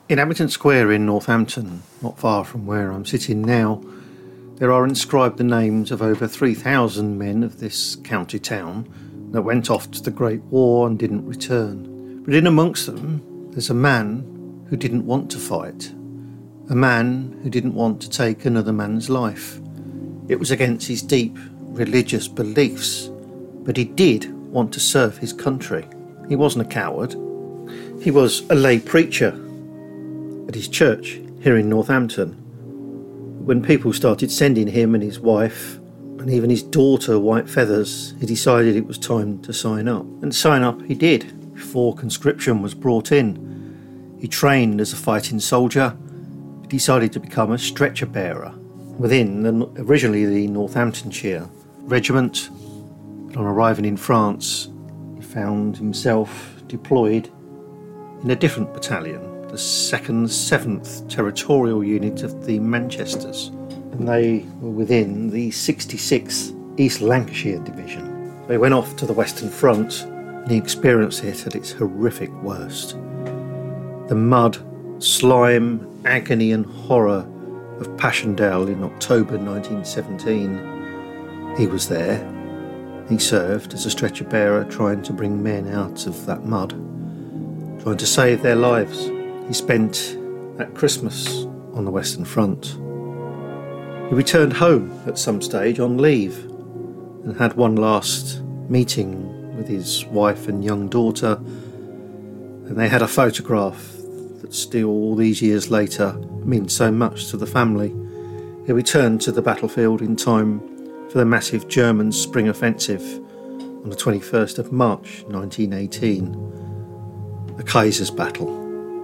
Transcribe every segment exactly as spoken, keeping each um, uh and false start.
In Abington Square in Northampton, not far from where I'm sitting now, there are inscribed the names of over three thousand men of this county town that went off to the Great War and didn't return. But in amongst them, there's a man who didn't want to fight, a man who didn't want to take another man's life. It was against his deep religious beliefs, but he did want to serve his country. He wasn't a coward. He was a lay preacher at his church here in Northampton. When people started sending him and his wife and even his daughter white feathers, he decided it was time to sign up. And sign up he did before conscription was brought in. He trained as a fighting soldier. He decided to become a stretcher bearer within the, originally the Northamptonshire Regiment. But on arriving in France, he found himself deployed in a different battalion, the second seventh Territorial Unit of the Manchesters, and they were within the sixty-sixth East Lancashire Division. They went off to the Western Front and he experienced it at its horrific worst. The mud, slime, agony and horror of Passchendaele in October nineteen seventeen. He was there. He served as a stretcher bearer trying to bring men out of that mud, trying to save their lives. He spent that Christmas on the Western Front. He returned home at some stage on leave and had one last meeting with his wife and young daughter, and they had a photograph that still, all these years later, means so much to the family. He returned to the battlefield in time for the massive German spring offensive on the twenty-first of March nineteen eighteen, the Kaiser's Battle.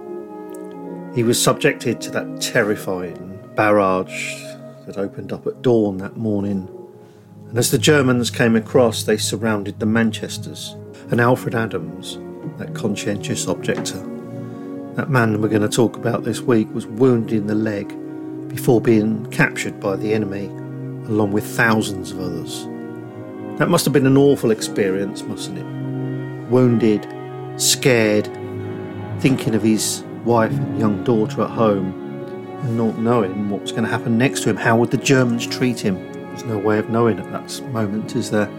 He was subjected to that terrifying barrage that opened up at dawn that morning. And as the Germans came across, they surrounded the Manchesters. And Alfred Adams, that conscientious objector, that man we're going to talk about this week, was wounded in the leg before being captured by the enemy, along with thousands of others. That must have been an awful experience, mustn't it? Wounded, scared, thinking of his wife and young daughter at home, and not knowing what was going to happen next to him. How would the Germans treat him? There's no way of knowing at that moment, is there?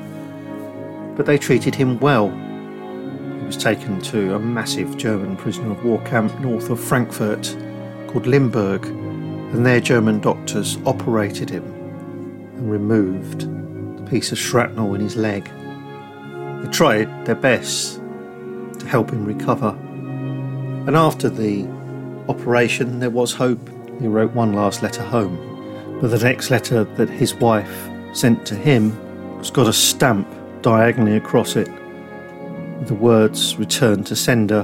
But they treated him well. He was taken to a massive German prisoner of war camp north of Frankfurt called Limburg, and their German doctors operated him and removed the piece of shrapnel in his leg. They tried their best to help him recover. And after the operation, there was hope. He wrote one last letter home, but the next letter that his wife sent to him has got a stamp diagonally across it with the words "Return to sender,"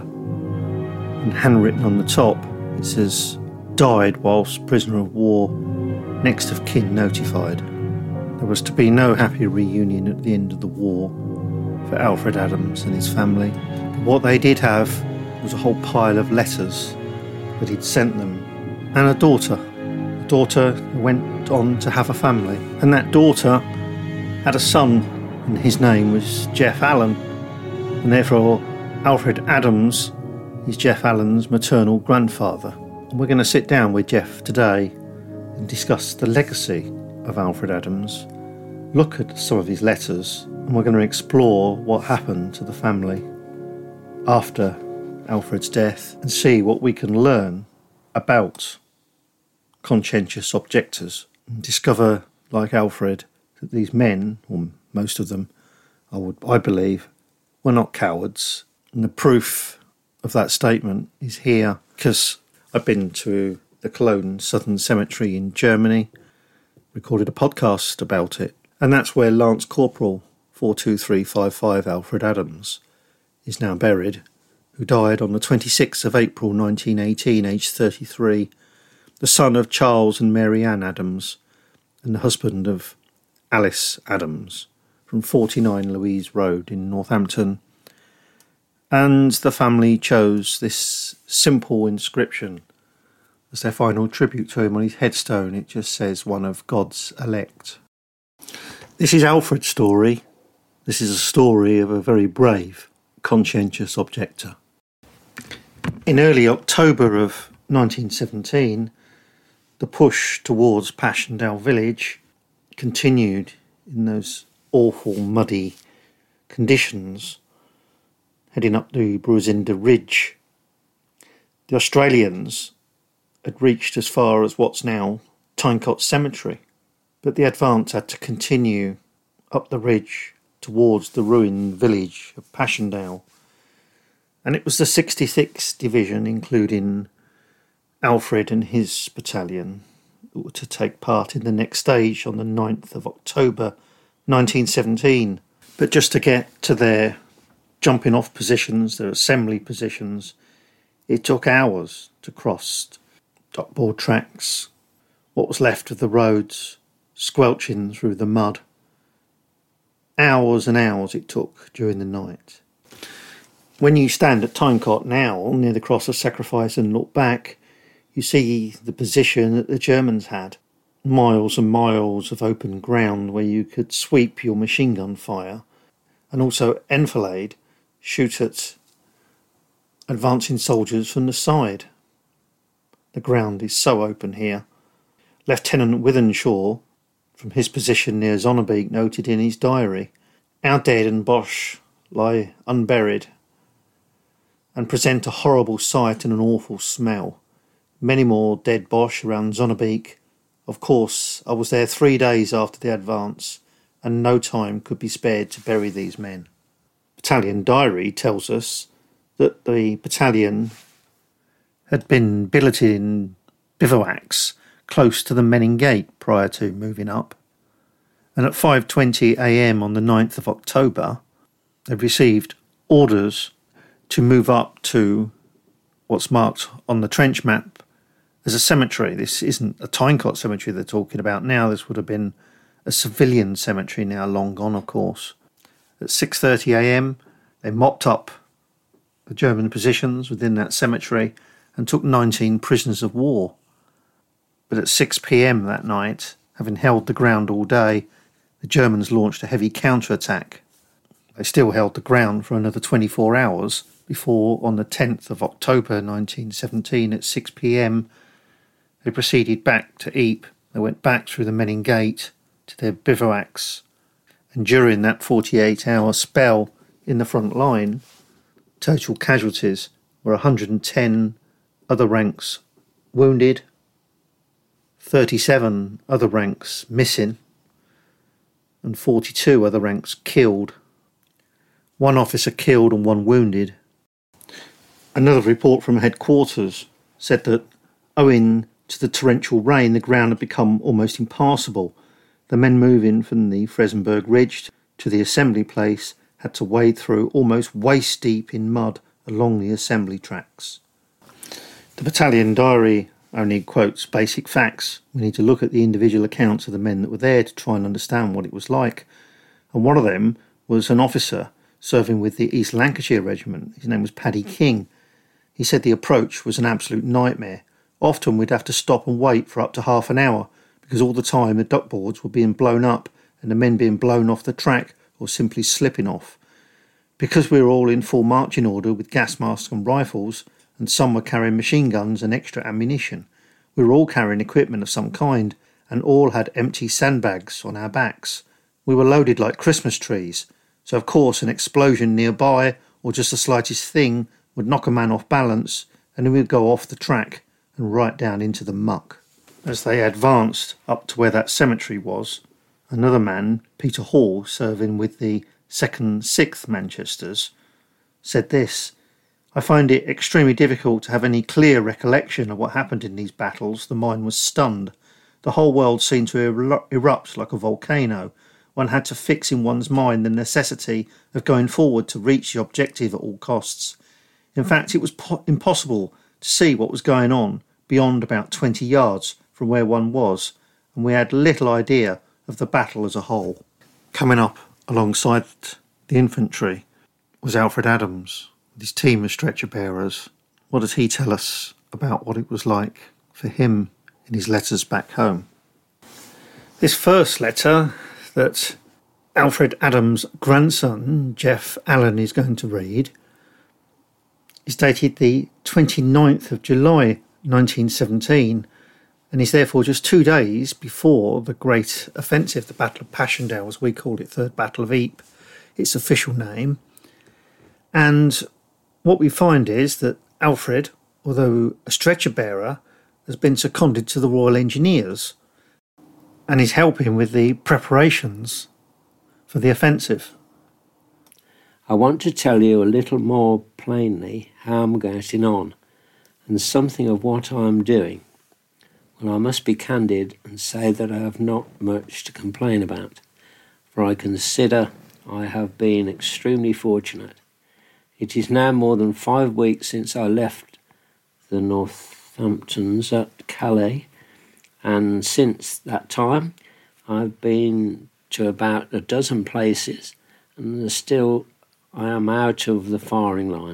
and handwritten on the top it says, "Died whilst prisoner of war, next of kin notified." There was to be no happy reunion at the end of the war for Alfred Adams and his family. But what they did have was a whole pile of letters that he'd sent them, and a daughter, a daughter who went on to have a family. And that daughter had a son, and his name was Jeff Allen, and therefore Alfred Adams is Jeff Allen's maternal grandfather. And we're going to sit down with Jeff today and discuss the legacy of Alfred Adams, look at some of his letters, and we're going to explore what happened to the family after Alfred's death and see what we can learn about conscientious objectors and discover, like Alfred, that these men, or most of them, I would, I believe, were not cowards. And the proof of that statement is here, because I've been to the Cologne Southern Cemetery in Germany, recorded a podcast about it, and that's where Lance Corporal four two three five five Alfred Adams is now buried, who died on the twenty-sixth of April nineteen eighteen, aged thirty-three, the son of Charles and Mary Ann Adams, and the husband of Alice Adams, from forty-nine Louise Road in Northampton. And the family chose this simple inscription as their final tribute to him. On his headstone it just says, "One of God's elect." This is Alfred's story. This is a story of a very brave, conscientious objector. In early October of nineteen seventeen, the push towards Passchendaele village continued in those awful muddy conditions, heading up the Bruzinda Ridge. The Australians had reached as far as what's now Tyncott Cemetery, but the advance had to continue up the ridge towards the ruined village of Passchendaele. And it was the sixty-sixth Division, including Alfred and his battalion, that were to take part in the next stage on the ninth of October nineteen seventeen. But just to get to their jumping off positions, their assembly positions, it took hours to cross duckboard tracks, what was left of the roads, squelching through the mud. Hours and hours it took during the night. When you stand at Tyncott now, near the Cross of Sacrifice, and look back, you see the position that the Germans had. Miles and miles of open ground where you could sweep your machine gun fire, and also enfilade, shoot at advancing soldiers from the side. The ground is so open here. Lieutenant Withenshaw, from his position near Zonnebeek, noted in his diary, "Our dead and Boche lie unburied and present a horrible sight and an awful smell. Many more dead Boche around Zonnebeek. Of course, I was there three days after the advance, and no time could be spared to bury these men." Battalion diary tells us that the battalion had been billeted in bivouacs close to the Menin Gate prior to moving up, and at five twenty a m on the ninth of October they received orders to move up to what's marked on the trench map as a cemetery. This isn't a Tyncott cemetery they're talking about now. This would have been a civilian cemetery, now long gone, of course. At six thirty a m they mopped up the German positions within that cemetery and took nineteen prisoners of war. But at six p m that night, having held the ground all day, the Germans launched a heavy counterattack. They still held the ground for another twenty-four hours before, on the tenth of October nineteen seventeen at six p m, they proceeded back to Ypres. They went back through the Menin Gate to their bivouacs, and during that forty-eight hour spell in the front line, total casualties were one hundred ten other ranks wounded, thirty-seven other ranks missing, and forty-two other ranks killed. One officer killed and one wounded. Another report from headquarters said that owing to the torrential rain, the ground had become almost impassable. The men moving from the Fresenberg Ridge to the assembly place had to wade through almost waist deep in mud along the assembly tracks. The battalion diary only quotes basic facts. We need to look at the individual accounts of the men that were there to try and understand what it was like. And one of them was an officer serving with the East Lancashire Regiment. His name was Paddy King. He said the approach was an absolute nightmare. Often we'd have to stop and wait for up to half an hour because all the time the duckboards were being blown up and the men being blown off the track or simply slipping off. Because we were all in full marching order with gas masks and rifles, and some were carrying machine guns and extra ammunition, we were all carrying equipment of some kind and all had empty sandbags on our backs. We were loaded like Christmas trees, so of course an explosion nearby or just the slightest thing would knock a man off balance and then we'd go off the track and right down into the muck. As they advanced up to where that cemetery was, another man, Peter Hall, serving with the second sixth Manchesters, said this: "I find it extremely difficult to have any clear recollection of what happened in these battles. The mind was stunned. The whole world seemed to eru- erupt like a volcano. One had to fix in one's mind the necessity of going forward to reach the objective at all costs. In fact, it was po- impossible to see what was going on beyond about twenty yards from where one was, and we had little idea of the battle as a whole." Coming up alongside the infantry was Alfred Adams, with his team of stretcher bearers. What does he tell us about what it was like for him in his letters back home? This first letter that Alfred Adams' grandson, Jeff Allen, is going to read is dated the twenty-ninth of July nineteen seventeen, and is therefore just two days before the Great Offensive, the Battle of Passchendaele, as we called it, Third Battle of Ypres, its official name. And what we find is that Alfred, although a stretcher bearer, has been seconded to the Royal Engineers and is helping with the preparations for the offensive. I want to tell you a little more plainly how I'm getting on and something of what I'm doing. Well, I must be candid and say that I have not much to complain about, for I consider I have been extremely fortunate. It is now more than five weeks since I left the Northamptons at Calais, and since that time I've been to about a dozen places, and still I am out of the firing line.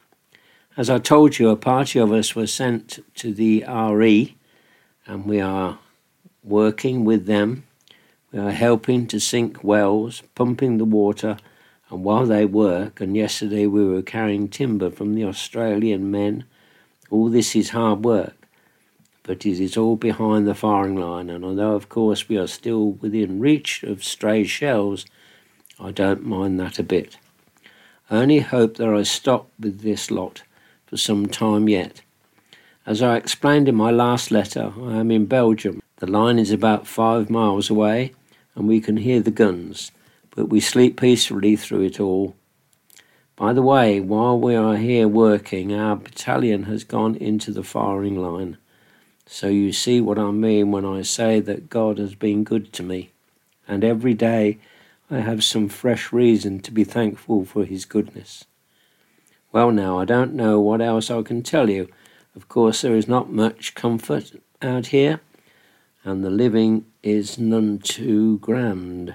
As I told you, a party of us was sent to the R E, and we are working with them. We are helping to sink wells, pumping the water, and while they work, and yesterday we were carrying timber from the Australian men, all this is hard work, but it is all behind the firing line, and although of course we are still within reach of stray shells, I don't mind that a bit. I only hope that I stop with this lot for some time yet. As I explained in my last letter, I am in Belgium. The line is about five miles away, and we can hear the guns, but we sleep peacefully through it all. By the way, while we are here working, our battalion has gone into the firing line. So you see what I mean when I say that God has been good to me, and every day I have some fresh reason to be thankful for his goodness. Well now, I don't know what else I can tell you. Of course, there is not much comfort out here, and the living is none too grand.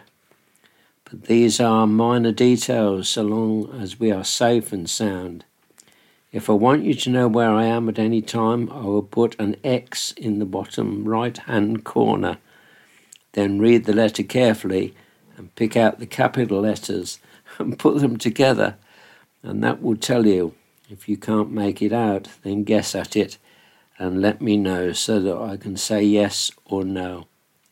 But these are minor details so long as we are safe and sound. If I want you to know where I am at any time, I will put an X in the bottom right-hand corner. Then read the letter carefully and pick out the capital letters and put them together, and that will tell you. If you can't make it out, then guess at it and let me know so that I can say yes or no.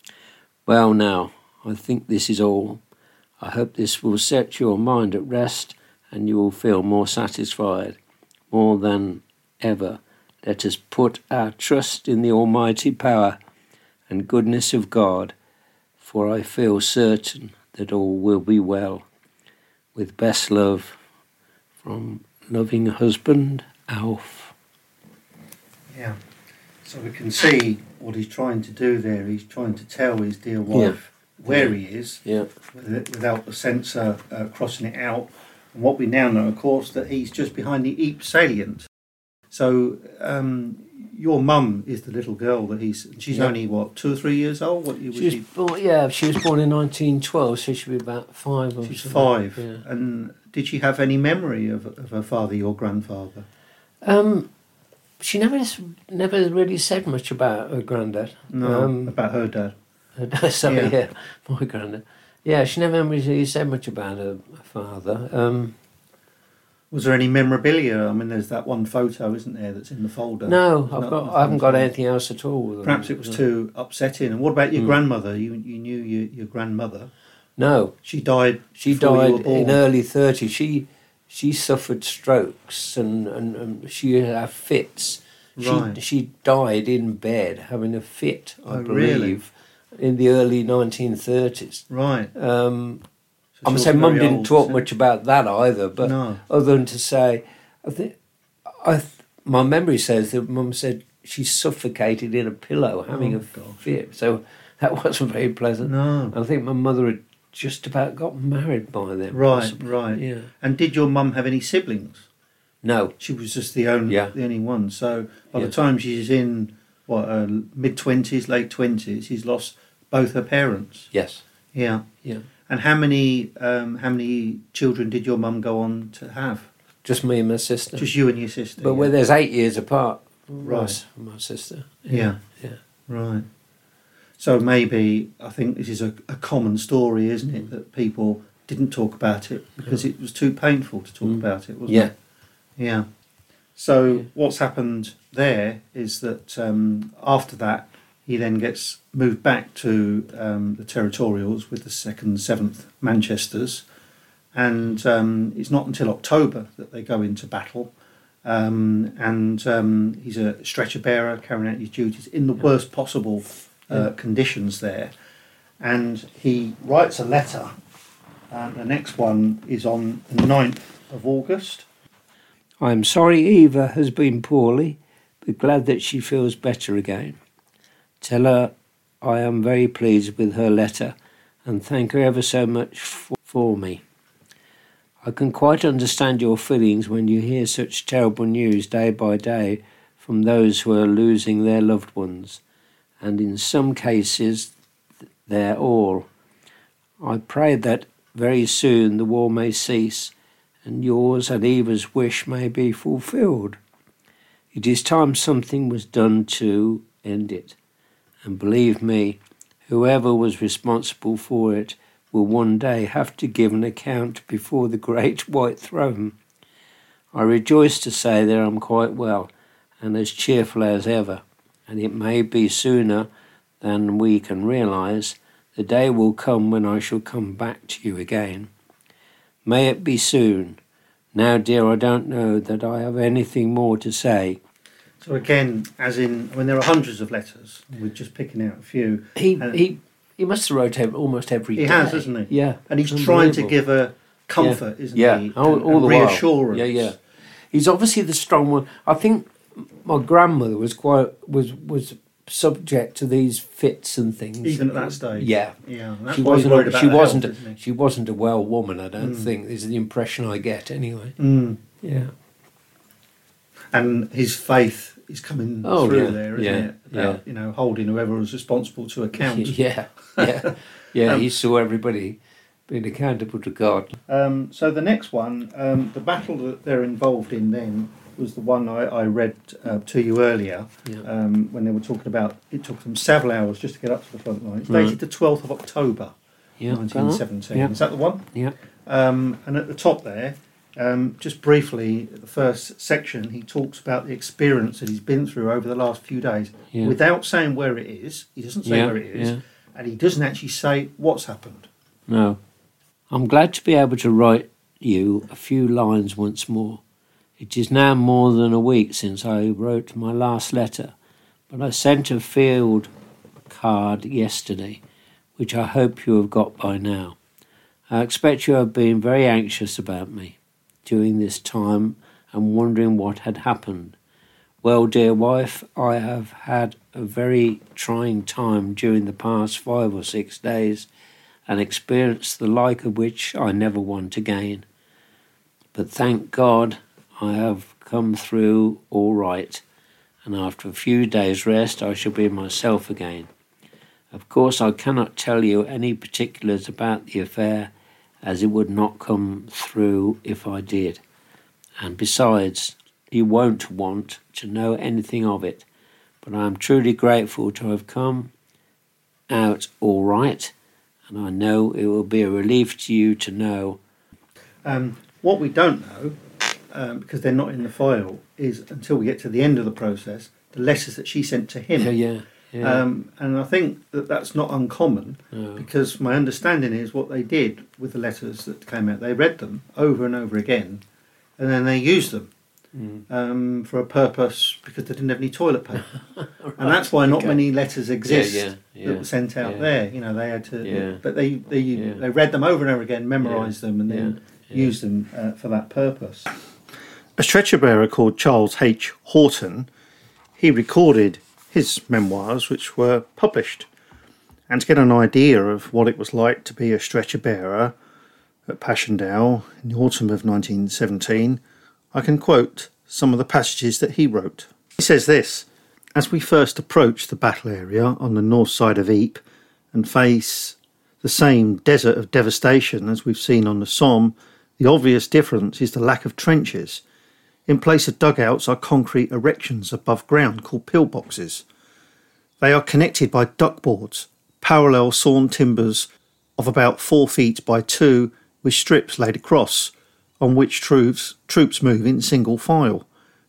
Well now, I think this is all. I hope this will set your mind at rest and you will feel more satisfied. More than ever, let us put our trust in the almighty power and goodness of God, for I feel certain that all will be well. With best love, from loving husband, Alf. Yeah, so we can see what he's trying to do there. He's trying to tell his dear wife yeah. where yeah. he is, yeah. without the censor uh, crossing it out. And what we now know, of course, that he's just behind the Ypres salient. So um, your mum is the little girl that he's. She's yeah. only what, two or three years old. What was she was she? Born, yeah, she was born in nineteen twelve, so she'll be about five. Or She's something. five. Yeah. And did she have any memory of of her father, your grandfather? Um, she never never really said much about her granddad. No, um, about her dad. Her dad, sorry, yeah. yeah, my granddad. Yeah, she never really said much about her father. Um, Was there any memorabilia? I mean, there's that one photo, isn't there, that's in the folder? No, I've not, got. I haven't got anything else at all. Perhaps it was too upsetting. And what about your mm. grandmother? You you knew your, your grandmother? No, she died. She died in early thirties. She she suffered strokes and, and, and she had fits. Right. She she died in bed having a fit, I oh, believe, really? in the early nineteen thirties. Right. Um, so I'm saying Mum didn't old, talk so. much about that either, but no. other than to say, I think I th- my memory says that Mum said she suffocated in a pillow having oh, a gosh. fit. So that wasn't very pleasant. No. I think my mother had just about got married by then. Right, possibly. right. Yeah. And did your mum have any siblings? No. She was just the only, yeah. the only one. So by yeah. the time she's in, what, uh, mid-twenties, late twenties, she's lost both her parents. Yes. Yeah. Yeah. And how many um, how many children did your mum go on to have? Just me and my sister. Just you and your sister. But yeah. where there's eight years apart. Right. My, my sister. Yeah. Yeah. Right. So maybe, I think this is a, a common story, isn't it? That people didn't talk about it because yeah. it was too painful to talk mm. about it, wasn't yeah. it? Yeah. So what's happened there is that um, after that, he then gets moved back to um, the Territorials with the second, seventh Manchesters, and um, it's not until October that they go into battle. Um, and um, he's a stretcher bearer carrying out his duties in the worst possible uh, yeah. conditions there. And he writes a letter. Uh, the next one is on the ninth of August. I am sorry Eva has been poorly, but glad that she feels better again. Tell her I am very pleased with her letter and thank her ever so much for, for me. I can quite understand your feelings when you hear such terrible news day by day from those who are losing their loved ones, and in some cases their all. I pray that very soon the war may cease and yours and Eva's wish may be fulfilled. It is time something was done to end it, and believe me, whoever was responsible for it will one day have to give an account before the great white throne. I rejoice to say that I am quite well and as cheerful as ever, and it may be sooner than we can realise. The day will come when I shall come back to you again. May it be soon. Now, dear, I don't know that I have anything more to say. So again, as in, when there are hundreds of letters, we're just picking out a few. He and he he must have wrote almost every he day. He has, hasn't he? Yeah. And he's trying to give her comfort, yeah. isn't yeah. he? All, and, all and the reassurance. While. Yeah, yeah. He's obviously the strong one. I think my grandmother was quite was was subject to these fits and things. Even at that stage. Yeah. Yeah. That's she why wasn't. he's worried about she her wasn't. health, isn't he? She wasn't a well woman. I don't mm. think. This is the impression I get anyway. Mm. Yeah. And his faith is coming oh, through yeah, there, isn't yeah, it? About, yeah. you know, holding whoever was responsible to account. yeah, yeah, yeah. um, he saw everybody being accountable to God. Um, so the next one, um, the battle that they're involved in then was the one I, I read uh, to you earlier, yeah. um, when they were talking about it took them several hours just to get up to the front line. It's dated right. the twelfth of October, yeah, nineteen seventeen. Yeah. Is that the one? Yeah. Um, and at the top there, um, just briefly, the first section, he talks about the experience that he's been through over the last few days, yeah. without saying where it is. He doesn't say yeah, where it is, yeah. and he doesn't actually say what's happened. No. I'm glad to be able to write you a few lines once more. It is now more than a week since I wrote my last letter, but I sent a field card yesterday, which I hope you have got by now. I expect you have been very anxious about me during this time and wondering what had happened. Well, dear wife, I have had a very trying time during the past five or six days and experienced the like of which I never want again. But thank God I have come through all right, and after a few days' rest I shall be myself again. Of course I cannot tell you any particulars about the affair, as it would not come through if I did. And besides, you won't want to know anything of it, but I am truly grateful to have come out all right, and I know it will be a relief to you to know. Um, what we don't know, um, because they're not in the file, is until we get to the end of the process, the letters that she sent to him. Yeah, yeah. Yeah. Um, and I think that that's not uncommon, no. because my understanding is what they did with the letters that came out, they read them over and over again, and then they used them mm. um, for a purpose, because they didn't have any toilet paper. right. And that's why not okay. many letters exist yeah, yeah, yeah. that were sent out yeah. there. You know, they had to, yeah. but they they, yeah. they read them over and over again, memorised yeah. them, and then yeah. used them uh, for that purpose. A stretcher bearer called Charles H. Horton, he recorded his memoirs, which were published. And to get an idea of what it was like to be a stretcher bearer at Passchendaele in the autumn of nineteen seventeen, I can quote some of the passages that he wrote. He says this: "As we first approach the battle area on the north side of Ypres and face the same desert of devastation as we've seen on the Somme, the obvious difference is the lack of trenches. In place of dugouts are concrete erections above ground called pillboxes. They are connected by duckboards, parallel sawn timbers of about four feet by two, with strips laid across, on which troops, troops move in single file,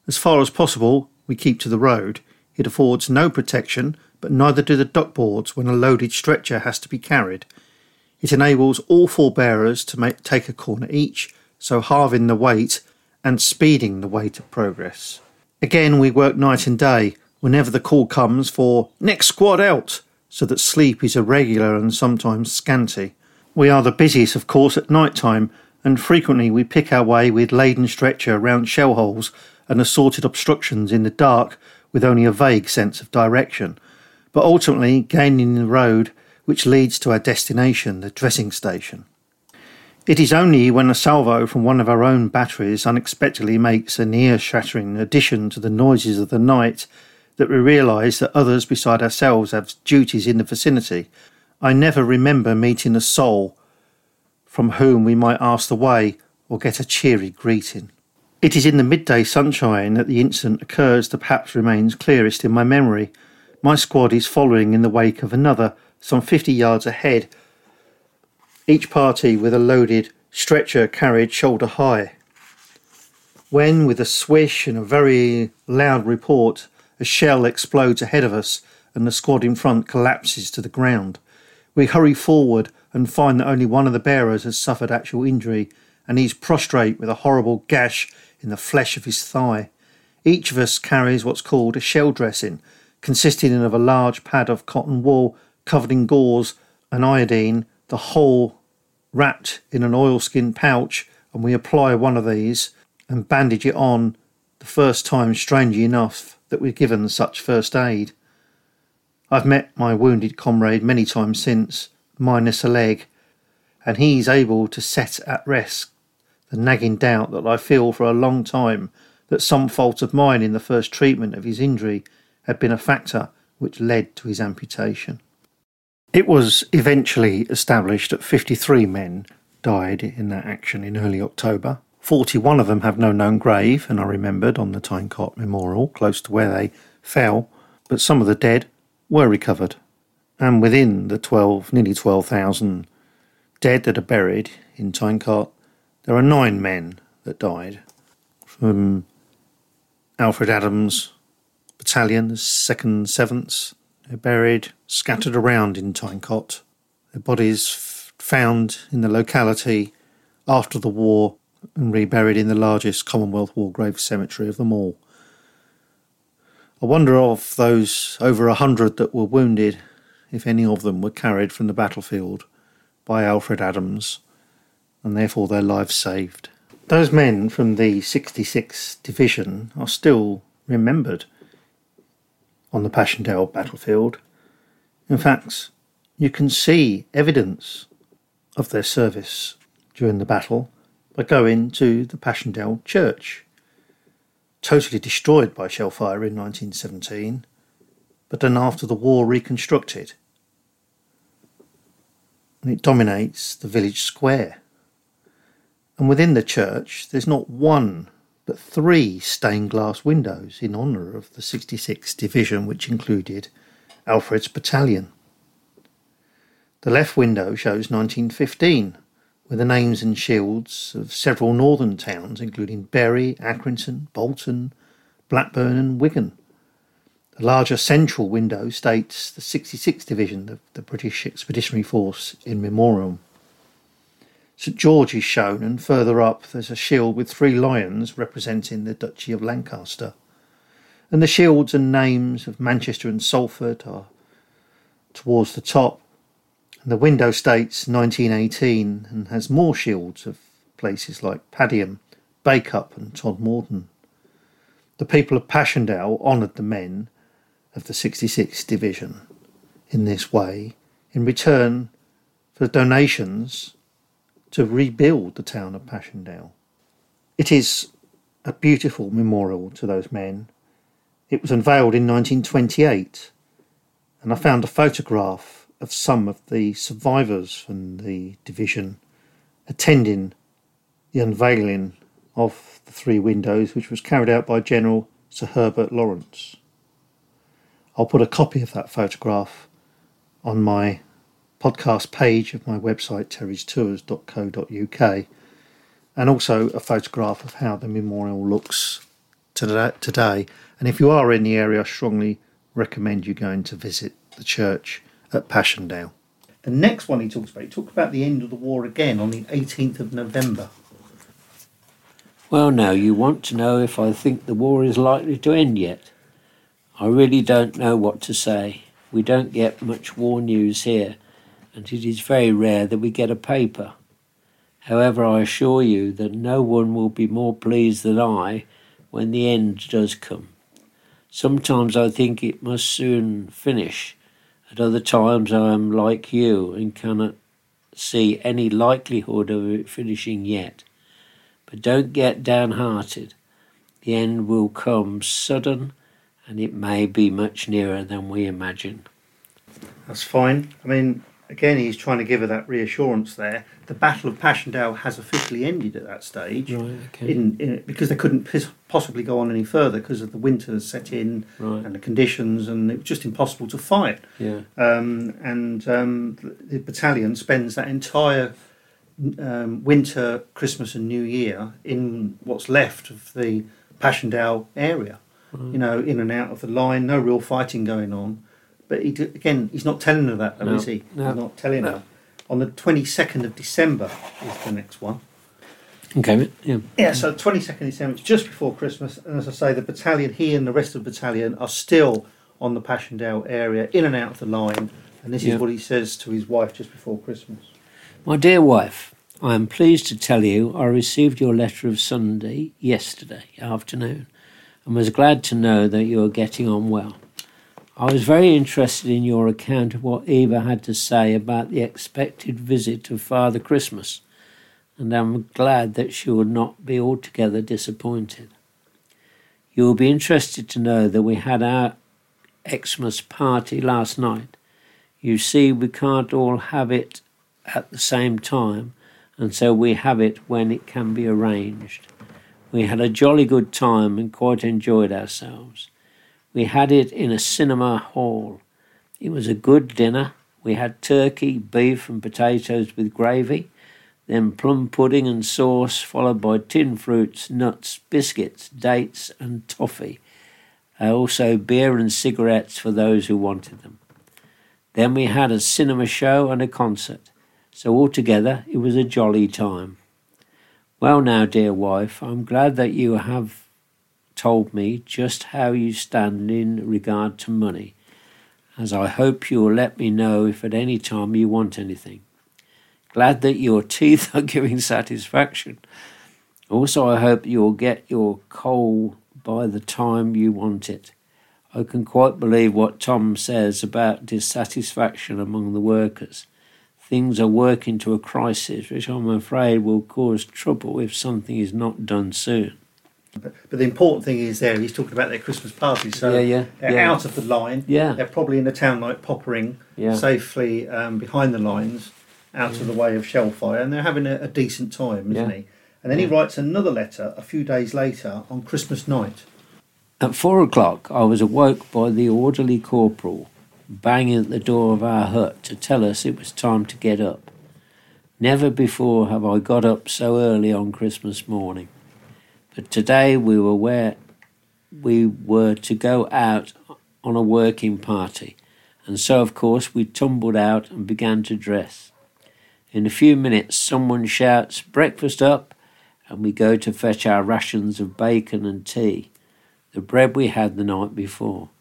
As far as possible, we keep to the road. It affords no protection, but neither do the duckboards when a loaded stretcher has to be carried. It enables all four bearers to make, take a corner each, so halving the weight and speeding the weight of progress. Again, we work night and day whenever the call comes for next squad out, so that sleep is irregular and sometimes scanty. We are the busiest, of course, at night time, and frequently we pick our way with laden stretcher around shell holes and assorted obstructions in the dark with only a vague sense of direction, but ultimately gaining the road which leads to our destination, the dressing station. It is only when a salvo from one of our own batteries unexpectedly makes an ear-shattering addition to the noises of the night that we realise that others beside ourselves have duties in the vicinity. I never remember meeting a soul from whom we might ask the way or get a cheery greeting. It is in the midday sunshine that the incident occurs that perhaps remains clearest in my memory. My squad is following in the wake of another, some fifty yards ahead, each party with a loaded stretcher carried shoulder high. When, with a swish and a very loud report, a shell explodes ahead of us and the squad in front collapses to the ground. We hurry forward and find that only one of the bearers has suffered actual injury, and he's prostrate with a horrible gash in the flesh of his thigh. Each of us carries what's called a shell dressing, consisting of a large pad of cotton wool covered in gauze and iodine, the whole wrapped in an oilskin pouch, and we apply one of these and bandage it on, the first time, strangely enough, that we're given such first aid. I've met my wounded comrade many times since, minus a leg, and he's able to set at rest the nagging doubt that I feel for a long time that some fault of mine in the first treatment of his injury had been a factor which led to his amputation. It was eventually established that fifty-three men died in that action in early October. forty-one of them have no known grave, and are remembered on the Tyncott Memorial close to where they fell, but some of the dead were recovered. And within the twelve, nearly twelve thousand dead that are buried in Tyncott, there are nine men that died from Alfred Adams Battalion, the second Sevenths. They're buried, scattered around in Tyncott. Their bodies f- found in the locality after the war and reburied in the largest Commonwealth War grave cemetery of them all. I wonder of those over a hundred that were wounded, if any of them were carried from the battlefield by Alfred Adams, and therefore their lives saved. Those men from the sixty-sixth Division are still remembered on the Passchendaele battlefield. In fact, you can see evidence of their service during the battle by going to the Passchendaele Church, totally destroyed by shellfire in nineteen seventeen, but then after the war reconstructed. And it dominates the village square. And within the church, there's not one but three stained glass windows in honour of the sixty-sixth Division, which included Alfred's battalion. The left window shows nineteen fifteen, with the names and shields of several northern towns, including Bury, Accrington, Bolton, Blackburn and Wigan. The larger central window states the sixty-sixth Division, the, the British Expeditionary Force, in memoriam. St George is shown, and further up there's a shield with three lions representing the Duchy of Lancaster. And the shields and names of Manchester and Salford are towards the top. And the window states nineteen eighteen and has more shields of places like Padiham, Bacup and Todmorden. The people of Passchendaele honoured the men of the sixty-sixth Division in this way in return for donations to rebuild the town of Passchendaele. It is a beautiful memorial to those men. It was unveiled in nineteen twenty-eight, and I found a photograph of some of the survivors from the division attending the unveiling of the three windows, which was carried out by General Sir Herbert Lawrence. I'll put a copy of that photograph on my podcast page of my website, terrys tours dot co dot uk, and also a photograph of how the memorial looks today. And if you are in the area, I strongly recommend you going to visit the church at Passchendaele. The next one he talks about, he talked about the end of the war again on the eighteenth of November. Well, now, you want to know if I think the war is likely to end yet. I really don't know what to say. We don't get much war news here, and it is very rare that we get a paper. However, I assure you that no one will be more pleased than I when the end does come. Sometimes I think it must soon finish. At other times I am like you and cannot see any likelihood of it finishing yet. But don't get downhearted. The end will come sudden, and it may be much nearer than we imagine. That's fine. I mean, again, he's trying to give her that reassurance there. The Battle of Passchendaele has officially ended at that stage, right, okay. in, in, because they couldn't possibly go on any further because of the winter set in right. and the conditions, and it was just impossible to fight. Yeah. Um, and um, the, the battalion spends that entire um, winter, Christmas and New Year in what's left of the Passchendaele area. Right. You know, in and out of the line, no real fighting going on. But he, again, he's not telling her that, though, no, is he? No, he's not telling no. her. On the twenty-second of December is the next one. Okay, yeah. Yeah, so twenty-second of December, it's just before Christmas. And as I say, the battalion, he and the rest of the battalion are still on the Passchendaele area, in and out of the line. And this yeah. is what he says to his wife just before Christmas. My dear wife, I am pleased to tell you I received your letter of Sunday yesterday afternoon and was glad to know that you are getting on well. I was very interested in your account of what Eva had to say about the expected visit of Father Christmas, and I'm glad that she will not be altogether disappointed. You will be interested to know that we had our Xmas party last night. You see, we can't all have it at the same time, and so we have it when it can be arranged. We had a jolly good time and quite enjoyed ourselves. We had it in a cinema hall. It was a good dinner. We had turkey, beef and potatoes with gravy, then plum pudding and sauce, followed by tinned fruits, nuts, biscuits, dates and toffee. Also beer and cigarettes for those who wanted them. Then we had a cinema show and a concert. So altogether it was a jolly time. Well now, dear wife, I'm glad that you have told me just how you stand in regard to money, as I hope you will let me know if at any time you want anything. Glad that your teeth are giving satisfaction. Also, I hope you'll get your coal by the time you want it. I can quite believe what Tom says about dissatisfaction among the workers. Things are working to a crisis, which I'm afraid will cause trouble if something is not done soon. But, but the important thing is there, he's talking about their Christmas party, so yeah, yeah, they're yeah. out of the line, yeah. they're probably in a town like Poppering, yeah. safely um, behind the lines, out yeah. of the way of shell fire, and they're having a, a decent time, isn't yeah. he? And then yeah. he writes another letter a few days later on Christmas night. At four o'clock I was awoke by the orderly corporal banging at the door of our hut to tell us it was time to get up. Never before have I got up so early on Christmas morning. But today we were where we were to go out on a working party, and so of course we tumbled out and began to dress. In a few minutes someone shouts, "Breakfast up," and we go to fetch our rations of bacon and tea, the bread we had the night before.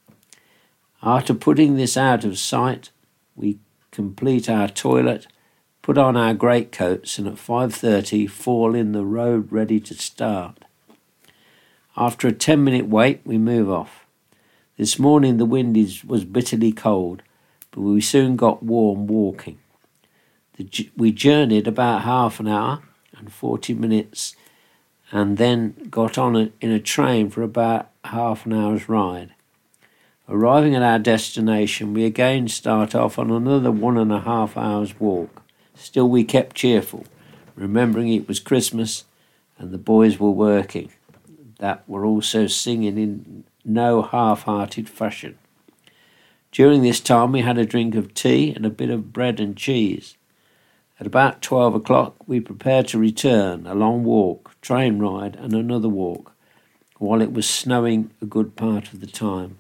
After putting this out of sight, we complete our toilet, put on our greatcoats, and at five thirty fall in the road ready to start. After a ten-minute wait, we move off. This morning the wind is, was bitterly cold, but we soon got warm walking. The, we journeyed about half an hour and forty minutes, and then got on a, in a train for about half an hour's ride. Arriving at our destination, we again start off on another one and a half hours walk. Still we kept cheerful, remembering it was Christmas and the boys were working, that were also singing in no half-hearted fashion. During this time we had a drink of tea and a bit of bread and cheese. At about twelve o'clock we prepared to return, a long walk, train ride and another walk. while it was snowing a good part of the time.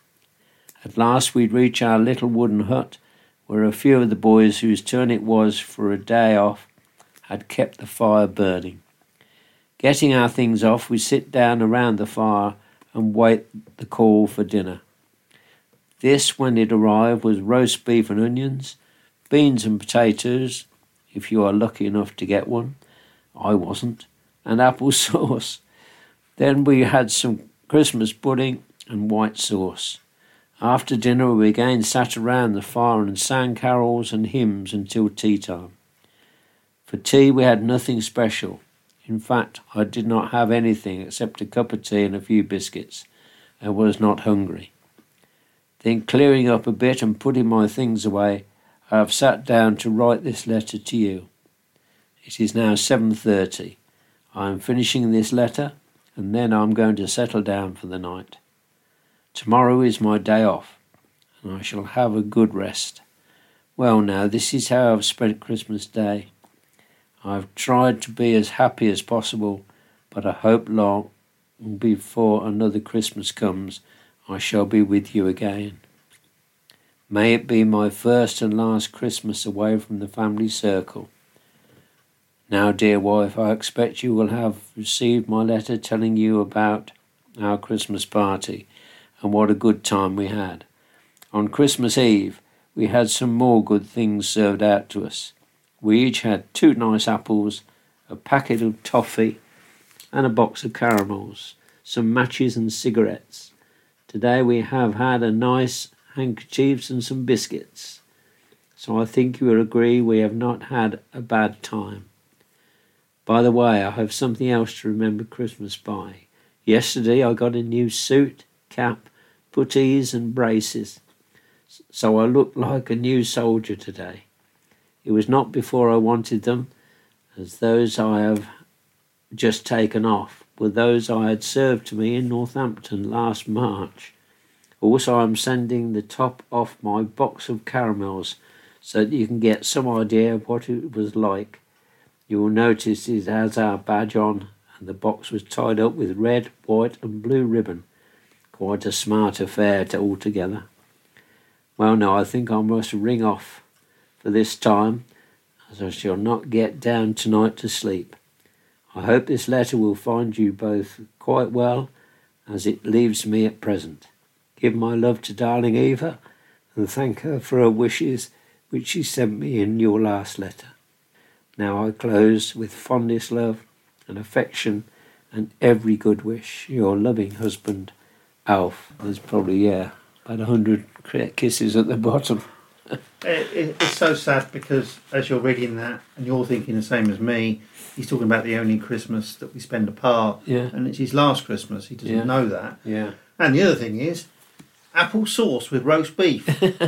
At last we'd reach our little wooden hut, where a few of the boys whose turn it was for a day off had kept the fire burning. Getting our things off, we sit down around the fire and wait the call for dinner. This, when it arrived, was roast beef and onions, beans and potatoes, if you are lucky enough to get one. I wasn't. And apple sauce. Then we had some Christmas pudding and white sauce. After dinner we again sat around the fire and sang carols and hymns until tea time. For tea we had nothing special. In fact, I did not have anything except a cup of tea and a few biscuits, and was not hungry. Then, clearing up a bit and putting my things away, I have sat down to write this letter to you. It is now seven thirty. I am finishing this letter, and then I am going to settle down for the night. Tomorrow is my day off, and I shall have a good rest. Well now, this is how I've spent Christmas Day. I've tried to be as happy as possible, but I hope long before another Christmas comes, I shall be with you again. May it be my first and last Christmas away from the family circle. Now, dear wife, I expect you will have received my letter telling you about our Christmas party and what a good time we had. On Christmas Eve, we had some more good things served out to us. We each had two nice apples, a packet of toffee, and a box of caramels, some matches and cigarettes. Today we have had a nice handkerchiefs and some biscuits. So I think you will agree we have not had a bad time. By the way, I have something else to remember Christmas by. Yesterday I got a new suit, cap, puttees and braces. So I look like a new soldier today. It was not before I wanted them, as those I have just taken off were those I had served to me in Northampton last March. Also, I'm sending the top off my box of caramels so that you can get some idea of what it was like. You will notice it has our badge on, and the box was tied up with red, white and blue ribbon. Quite a smart affair to altogether. Well, now I think I must ring off for this time, as I shall not get down tonight to sleep. I hope this letter will find you both quite well, as it leaves me at present. Give my love to darling Eva, and thank her for her wishes which she sent me in your last letter. Now I close with fondest love and affection and every good wish. Your loving husband, Alf. There's probably, yeah, about a hundred kisses at the bottom. It, it, it's so sad because as you're reading that and you're thinking the same as me, he's talking about the only Christmas that we spend apart, yeah. And it's his last Christmas. He doesn't yeah. know that. Yeah. And the other thing is, apple sauce with roast beef.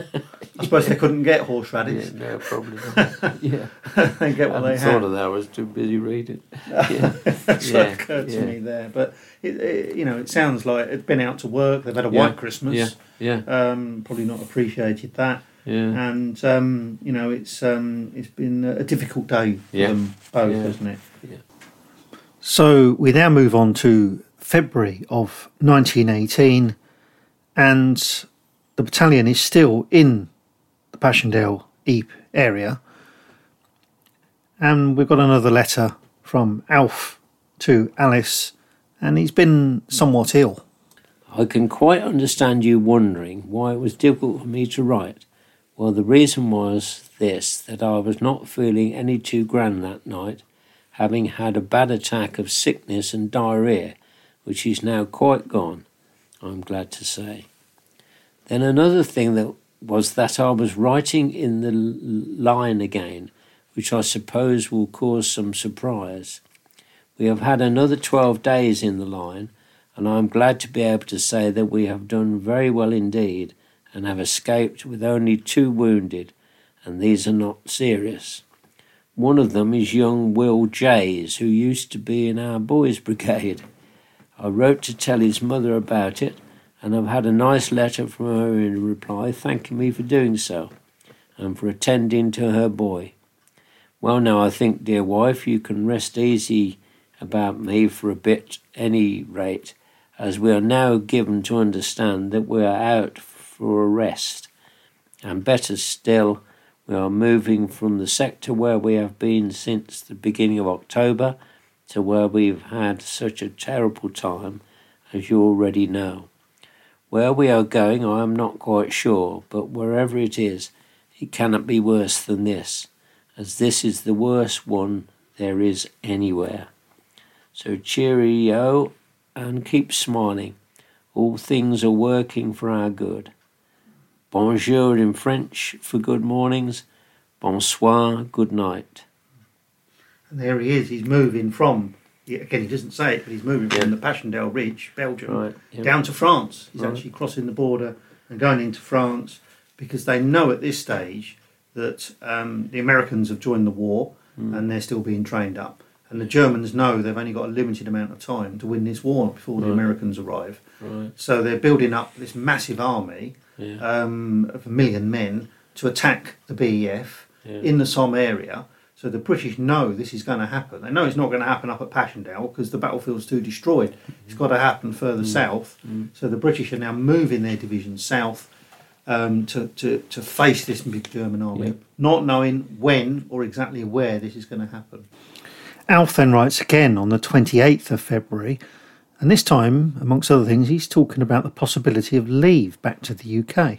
I suppose they couldn't get horseradish. Yeah, no, probably not. Yeah. They get what I they thought had. of that. I was too busy reading. Yeah. That's yeah. what occurred to yeah. me there. But it, it, you know, it sounds like it's been out to work. They've had a Yeah. white Christmas. Yeah. Yeah. Um, probably not appreciated that. Yeah. And um, you know, it's um, it's been a difficult day for Yeah. them both, Yeah. hasn't it? Yeah. So we now move on to February of nineteen eighteen, and the battalion is still in the Passchendaele Ypres area. And we've got another letter from Alf to Alice, and he's been somewhat ill. I can quite understand you wondering why it was difficult for me to write. Well, the reason was this, that I was not feeling any too grand that night, having had a bad attack of sickness and diarrhoea, which is now quite gone, I'm glad to say. Then another thing that was that I was writing in the line again, which I suppose will cause some surprise. We have had another twelve days in the line, and I am glad to be able to say that we have done very well indeed and have escaped with only two wounded, and these are not serious. One of them is young Will Jays, who used to be in our boys' brigade. I wrote to tell his mother about it, and I've had a nice letter from her in reply thanking me for doing so, and for attending to her boy. Well, now I think, dear wife, you can rest easy about me for a bit any rate, as we are now given to understand that we are out for a rest. And better still, we are moving from the sector where we have been since the beginning of October to where we've had such a terrible time, as you already know. Where we are going, I am not quite sure, but wherever it is, it cannot be worse than this, as this is the worst one there is anywhere. So cheerio and keep smiling. All things are working for our good. Bonjour in French for good mornings. Bonsoir, good night. And there he is. He's moving from, again, he doesn't say it, but he's moving from yeah. the Passchendaele Ridge, Belgium, right, yeah. down to France. He's right. actually crossing the border and going into France because they know at this stage that um, the Americans have joined the war mm. and they're still being trained up. And the Germans know they've only got a limited amount of time to win this war before right. the Americans arrive. Right. So they're building up this massive army yeah. um, of a million men to attack the B E F yeah. in the Somme area. So the British know this is going to happen. They know it's not going to happen up at Passchendaele because the battlefield's too destroyed. Mm-hmm. It's got to happen further mm-hmm. south. Mm-hmm. So the British are now moving their division south um, to, to, to face this big German army, yep. not knowing when or exactly where this is going to happen. Alf then writes again on the twenty-eighth of February, and this time, amongst other things, he's talking about the possibility of leave back to the U K.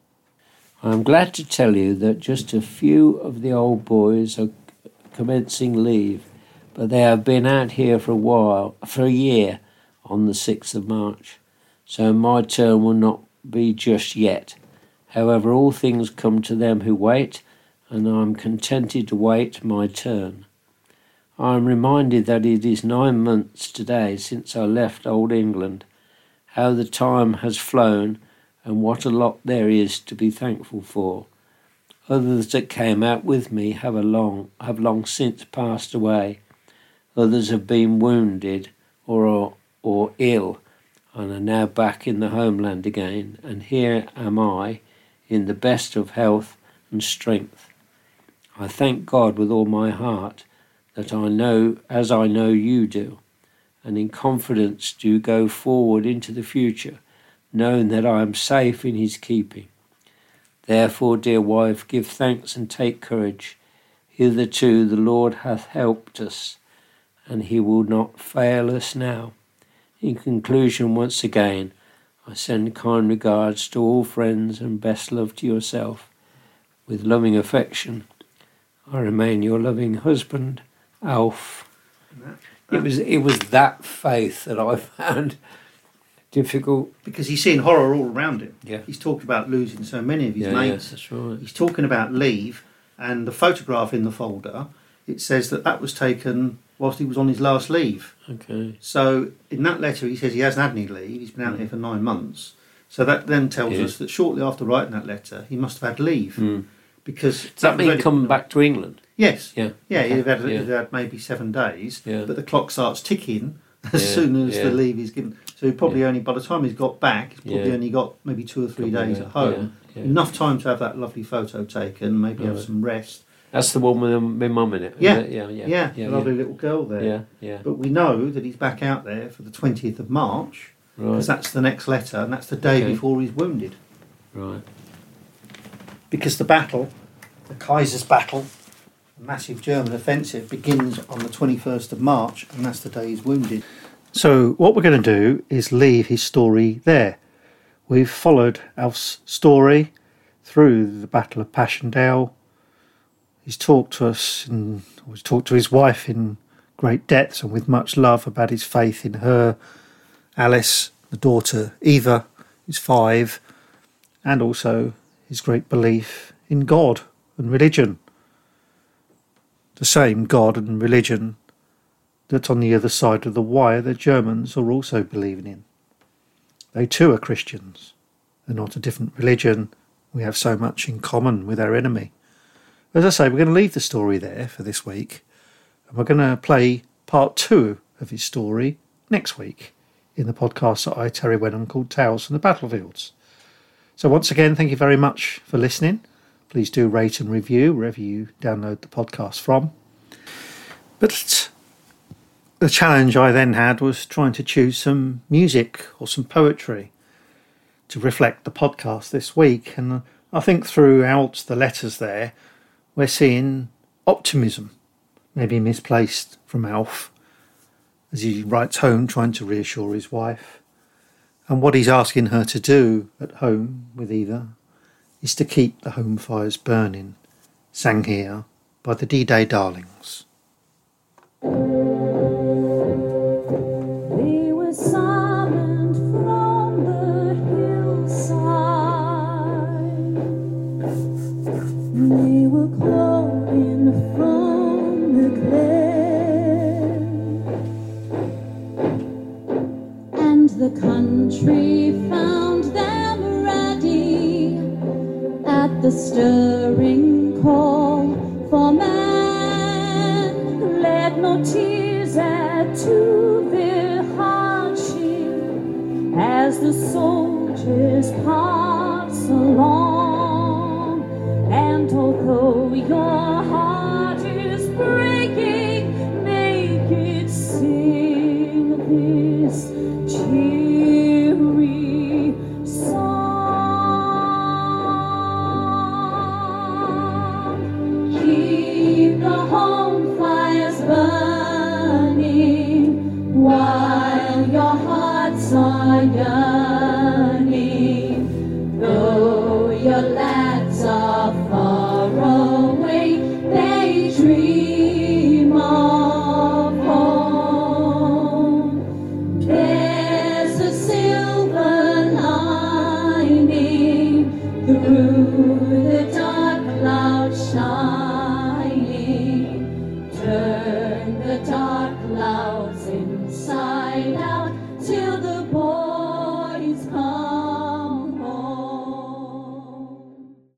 I'm glad to tell you that just a few of the old boys are commencing leave, but they have been out here for a while, for a year, on the sixth of March, so my turn will not be just yet. However, all things come to them who wait, and I am contented to wait my turn. I am reminded that it is nine months today since I left old England, how the time has flown and what a lot there is to be thankful for. Others that came out with me have, a long, have long since passed away. Others have been wounded or, or, or ill and are now back in the homeland again, and here am I in the best of health and strength. I thank God with all my heart that I know, as I know you do, and in confidence do go forward into the future, knowing that I am safe in his keeping. Therefore, dear wife, give thanks and take courage. Hitherto the Lord hath helped us, and he will not fail us now. In conclusion, once again, I send kind regards to all friends and best love to yourself. With loving affection, I remain your loving husband, Alf. It was it was that faith that I found difficult. Because he's seen horror all around him. Yeah. He's talked about losing so many of his yeah, mates. Yeah, that's right. He's talking about leave, and the photograph in the folder, it says that that was taken whilst he was on his last leave. Okay. So in that letter he says he hasn't had any leave, he's been out mm. here for nine months. So that then tells yeah. us that shortly after writing that letter he must have had leave. Mm. Because Does that mean coming back to England? Yes. Yeah. Yeah, okay. he'd, have had, yeah. he'd had maybe seven days, yeah. but the clock starts ticking as yeah. soon as yeah. the leave is given. So he probably yeah. only, by the time he's got back, he's probably yeah. only got maybe two or three Couple days days. at home. Yeah. Yeah. Enough time to have that lovely photo taken, maybe right. have some rest. That's the one with my mum in it. Yeah. It? Yeah, yeah, yeah, yeah. lovely yeah. little girl there. Yeah, yeah. But we know that he's back out there for the twentieth of March, because right. that's the next letter, and that's the day okay. before he's wounded. Right. Because the battle, the Kaiser's battle, a massive German offensive, begins on the twenty-first of March, and that's the day he's wounded. So what we're going to do is leave his story there. We've followed Alf's story through the Battle of Passchendaele. He's talked to us, and he's talked to his wife in great depth and with much love about his faith in her, Alice, the daughter Eva, who's five, and also his great belief in God and religion. The same God and religion that on the other side of the wire the Germans are also believing in. They too are Christians. They're not a different religion. We have so much in common with our enemy. As I say, we're going to leave the story there for this week, and we're going to play part two of his story next week in the podcast that I, Terry Wenham, called Tales from the Battlefields. So once again, thank you very much for listening. Please do rate and review wherever you download the podcast from. But The challenge I then had was trying to choose some music or some poetry to reflect the podcast this week. And I think throughout the letters there, we're seeing optimism, maybe misplaced, from Alf, as he writes home trying to reassure his wife. And what he's asking her to do at home with Eva is to keep the home fires burning, sang here by the D-Day Darlings. They were summoned from the hillside. They were calling from the glen, and the country found them ready at the stirring call for man. Let no tears add to their hardship as the soldiers pass along. And although your heart is breaking, make it sing this cheery song. Keep the home fires burning while your hearts are yearning. Though your lads are far away, they dream of home. There's a silver lining through